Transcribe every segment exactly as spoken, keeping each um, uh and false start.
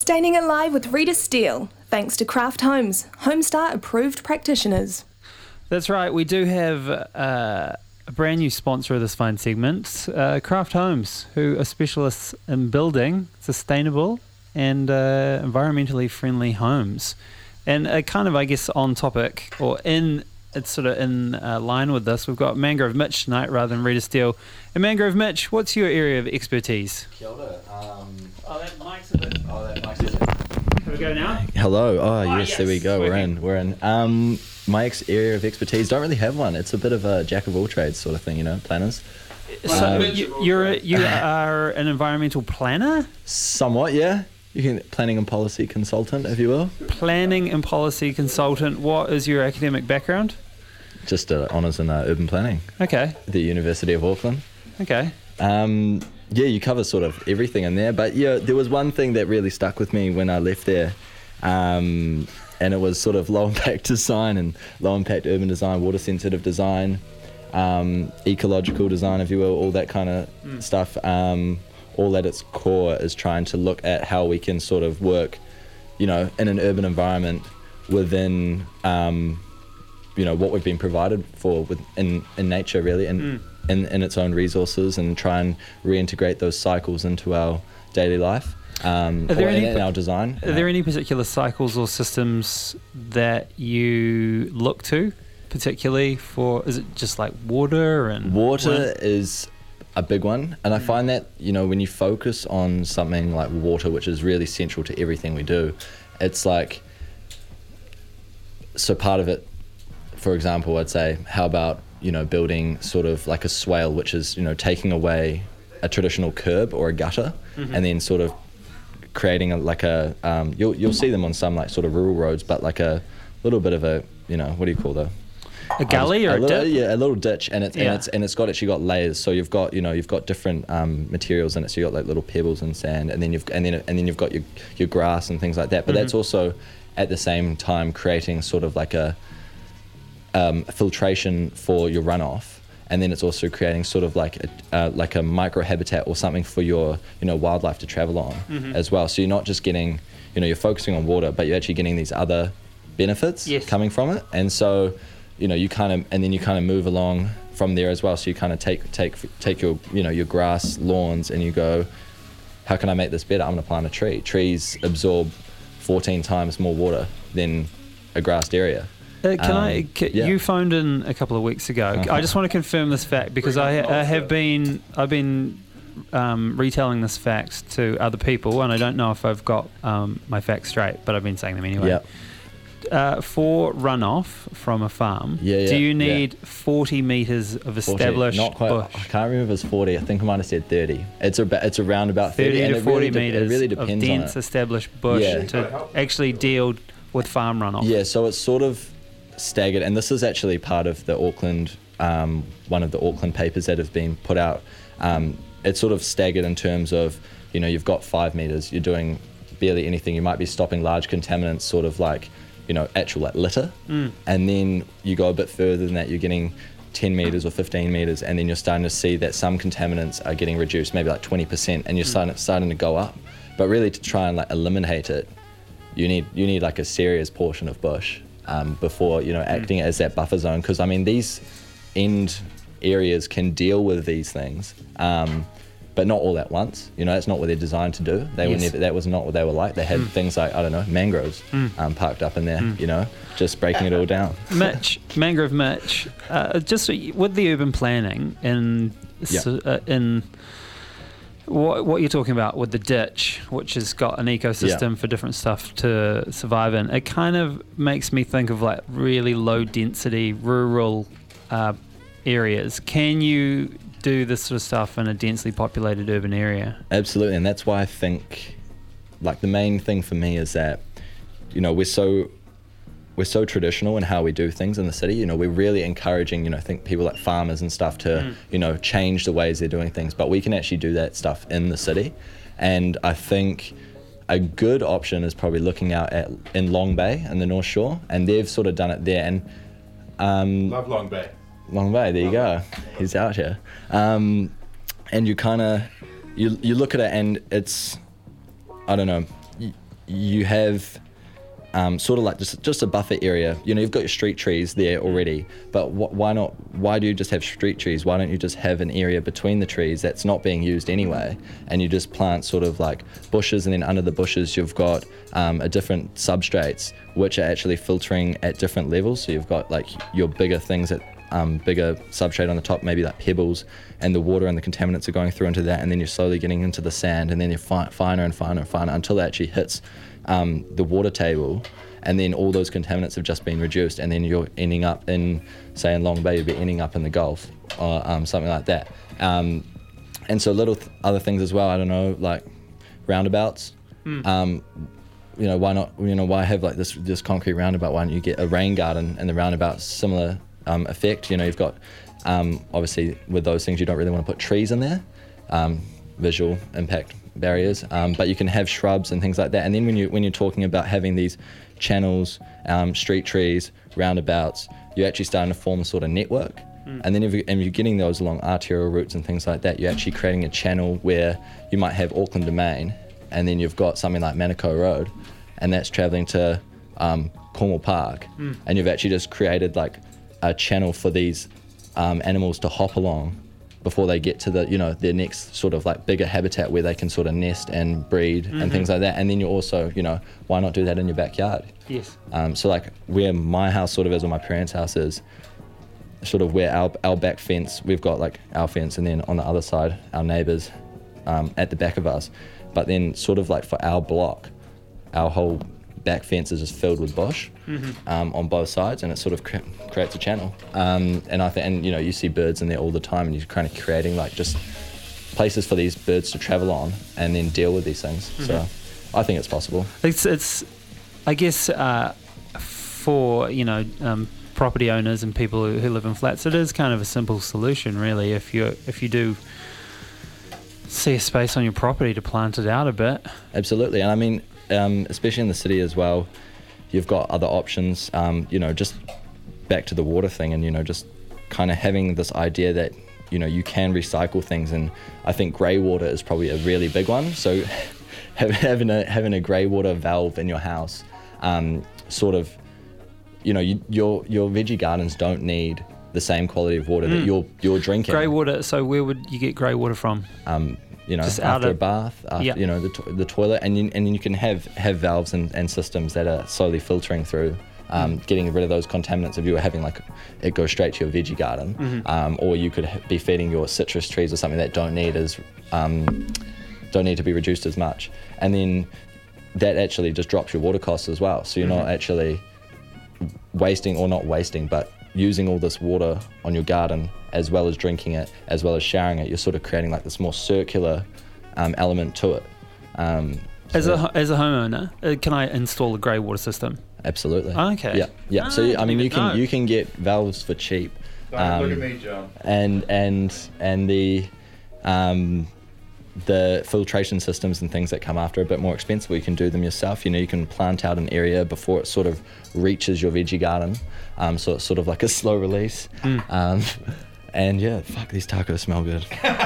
Sustaining it live with Rita Steele, thanks to Craft Homes, Homestar approved practitioners. That's right, we do have uh, a brand new sponsor of this fine segment, uh, Craft Homes, who are specialists in building sustainable and uh, environmentally friendly homes. And uh, kind of, I guess, on topic, or in, it's sort of in uh, line with this, we've got Mangrove Mitch tonight rather than Rita Steele. And Mangrove Mitch, what's your area of expertise? Kia ora. Um, oh, that mic's a bit... oh, that mic's a bit... Can we go now? Hello. Oh, Oh, yes, yes, there we go. We're working. in. We're in. Um, my ex- area of expertise, don't really have one. It's a bit of a jack of all trades sort of thing, you know, planners. So Um, you, you're a, you are an environmental planner? Somewhat, yeah. You can planning and policy consultant, if you will. Planning and policy consultant. What is your academic background? Just uh, honours in uh, urban planning Okay, at the University of Auckland. okay. Um, yeah, you cover sort of everything in there. But yeah, there was one thing that really stuck with me when I left there. Um, and it was sort of low impact design and low impact urban design, water sensitive design, um, ecological design, if you will, all that kind of Mm. stuff. Um, all at its core is trying to look at how we can sort of work, you know, in an urban environment within, um, you know, what we've been provided for with in, in nature, really, and Mm. in, in its own resources, and try and reintegrate those cycles into our daily life, um, Are there or any in, in pa- our design. Are there any particular cycles or systems that you look to, particularly for, is it just like water and... Water wind? is a big one, and I find that, you know, when you focus on something like water, which is really central to everything we do, it's like, so part of it, for example, I'd say, how about, you know, building sort of like a swale, which is, you know, taking away a traditional curb or a gutter, Mhm. and then sort of creating a, like a, um, you'll you'll see them on some like sort of rural roads, but like a little bit of a, you know, what do you call the A gully or a, little, dip? yeah, a little ditch, and it's Yeah. and it's and it's got actually got layers. So you've got, you know, you've got different um, materials in it. So you have got like little pebbles and sand, and then you've and then and then you've got your your grass and things like that. But that's Mhm. also at the same time creating sort of like a um, filtration for your runoff, and then it's also creating sort of like a uh, like a micro habitat or something for your, you know, wildlife to travel on Mhm. as well. So you're not just getting, you know, you're focusing on water, but you're actually getting these other benefits Yes. coming from it. And so, you know, you kind of and then you kind of move along from there as well. So you kind of take take take your, you know, your grass lawns, and you go, how can I make this better? I'm going to plant a tree. Trees absorb fourteen times more water than a grassed area. Uh, can Um, I? Ca- yeah. You phoned in a couple of weeks ago. Uh-huh. I just want to confirm this fact because I, I have been I've been um, retelling this fact to other people, and I don't know if I've got um, my facts straight, but I've been saying them anyway. Yep. Uh, for runoff from a farm, Yeah, yeah, do you yeah. need forty meters of forty, established not quite. bush? I can't remember if it's forty. I think I might have said thirty. It's about. It's around about thirty, thirty and to it forty really de- meters it really of depends on dense it. established bush Yeah. to actually deal with farm runoff. Yeah, so it's sort of staggered, and this is actually part of the Auckland, um, one of the Auckland papers that have been put out. Um, it's sort of staggered in terms of, you know, you've got five meters, you're doing barely anything. You might be stopping large contaminants, sort of like, you know, actual like litter, Mm. and then you go a bit further than that. You're getting ten meters or fifteen meters, and then you're starting to see that some contaminants are getting reduced, maybe like twenty percent, and you're Mm. starting starting to go up. But really, to try and like eliminate it, you need you need like a serious portion of bush um, before, you know, acting as that buffer zone. Because I mean, these end areas can deal with these things, um, but not all at once. You know, that's not what they're designed to do. They Yes. were never, that was not what they were like. They had Mm. things like, I don't know, mangroves Mm. um, parked up in there. Mm. You know, just breaking it all down. Mitch, Mangrove Mitch, uh, just with the urban planning in Yeah. so, uh, in what, what you're talking about with the ditch, which has got an ecosystem Yeah. for different stuff to survive in, it kind of makes me think of like really low density rural uh, areas. Can you do this sort of stuff in a densely populated urban area? Absolutely, and that's why I think, like, the main thing for me is that, you know, we're so we're so traditional in how we do things in the city. You know, we're really encouraging, you know, I think people like farmers and stuff to, Mm. you know, change the ways they're doing things, but we can actually do that stuff in the city. And I think a good option is probably looking out at in Long Bay in the North Shore, and they've sort of done it there. And um, Love Long Bay. Long Bay, there you go. He's out here. Um, and you kind of, you you look at it and it's, I don't know, you, you have um, sort of like just just a buffer area. You know, you've got your street trees there already, but wh- why not? Why do you just have street trees? Why don't you just have an area between the trees that's not being used anyway, and you just plant sort of like bushes, and then under the bushes you've got um, a different substrates which are actually filtering at different levels. So you've got like your bigger things at um, bigger substrate on the top, maybe like pebbles, and the water and the contaminants are going through into that, and then you're slowly getting into the sand, and then you're fi- finer and finer and finer until it actually hits um, the water table, and then all those contaminants have just been reduced, and then you're ending up in, say in Long Bay, you'll be ending up in the Gulf or um, something like that. Um, and so little th- other things as well, I don't know, like roundabouts. Mm. Um, you know, why not, you know, why have like this this concrete roundabout? Why don't you get a rain garden and the roundabout's similar um, effect? You know, you've got, um, obviously with those things, you don't really want to put trees in there, um, visual impact barriers, um, but you can have shrubs and things like that. And then when you when you're talking about having these channels, um, street trees, roundabouts, you're actually starting to form a sort of network. Mm. And then if, you, and you're getting those along arterial routes and things like that, you're actually creating a channel where you might have Auckland Domain, and then you've got something like Manukau Road, and that's travelling to um, Cornwall Park, mm. and you've actually just created like a channel for these um, animals to hop along before they get to the, you know, their next sort of like bigger habitat where they can sort of nest and breed mm-hmm. and things like that. And then you also, you know, why not do that in your backyard? Yes. Um, so like where my house sort of is, or my parents' house is, sort of where our our back fence, we've got like our fence, and then on the other side, our neighbours um, at the back of us. But then sort of like for our block, our whole back fence is just filled with bush mm-hmm. um, on both sides, and it sort of cre- creates a channel. Um, and I think, and you know, you see birds in there all the time, and you're kind of creating like just places for these birds to travel on and then deal with these things. Mm-hmm. So I think it's possible. It's, it's I guess, uh, for, you know, um, property owners and people who, who live in flats, it is kind of a simple solution, really. If you if you do see a space on your property to plant it out a bit. Absolutely, and I mean, um, especially in the city as well, you've got other options. Um, you know, just back to the water thing, and you know, just kind of having this idea that you know you can recycle things, and I think grey water is probably a really big one. So having a having a grey water valve in your house, um, sort of, you know, you, your your veggie gardens don't need the same quality of water mm. that you're you're drinking. Grey water. So where would you get grey water from? Um, you know, Just after of, a bath, after, yep. you know, the to- the toilet, and you, and you can have, have valves and, and systems that are slowly filtering through, um, mm. getting rid of those contaminants. If you were having like, it goes straight to your veggie garden, mm-hmm. um, or you could be feeding your citrus trees or something that don't need as um, don't need to be reduced as much, and then that actually just drops your water costs as well. So you're mm-hmm. not actually wasting, or not wasting, but using all this water on your garden, as well as drinking it, as well as showering it. You're sort of creating like this more circular um, element to it. Um, as so a as a homeowner, uh, can I install a grey water system? Absolutely. Oh, okay. Yeah, yeah. Oh, so I, I mean, you can know. you can get valves for cheap. Don't um, look at me, John. And and and the um, the filtration systems and things that come after are a bit more expensive. You can do them yourself. You know, you can plant out an area before it sort of reaches your veggie garden. Um, so it's sort of like a slow release. Mm. Um, and yeah, fuck, these tacos smell good.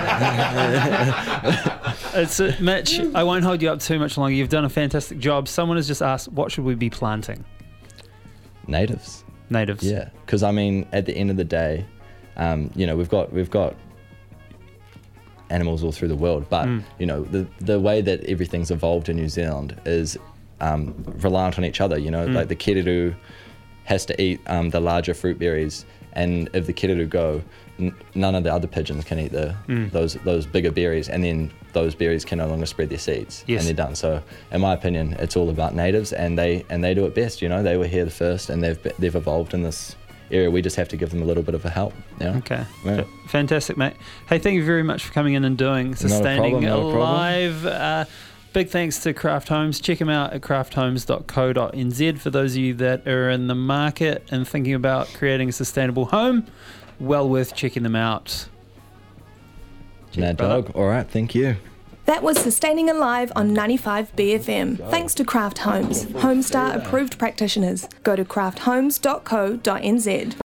It's uh, Mitch, I won't hold you up too much longer. You've done a fantastic job. Someone has just asked, what should we be planting? Natives. Natives. Yeah, because I mean, at the end of the day, um, you know, we've got we've got animals all through the world, but mm. you know, the the way that everything's evolved in New Zealand is um, reliant on each other. You know, mm. like the kiriru has to eat um, the larger fruit berries, and if the kiriru go, n- none of the other pigeons can eat the mm. those those bigger berries, and then those berries can no longer spread their seeds, yes. and they're done. So, in my opinion, it's all about natives, and they and they do it best. You know, they were here the first, and they've they've evolved in this area. We just have to give them a little bit of a help. You know? Okay. Yeah. F- fantastic, mate. Hey, thank you very much for coming in and doing Sustaining Alive. Uh, big thanks to Craft Homes. Check them out at craft homes dot co dot n z for those of you that are in the market and thinking about creating a sustainable home. Well worth checking them out. Mad dog. All right, thank you. That was Sustaining Alive on ninety-five B F M. Thanks to Craft Homes, Homestar approved practitioners. Go to craft homes dot co dot n z.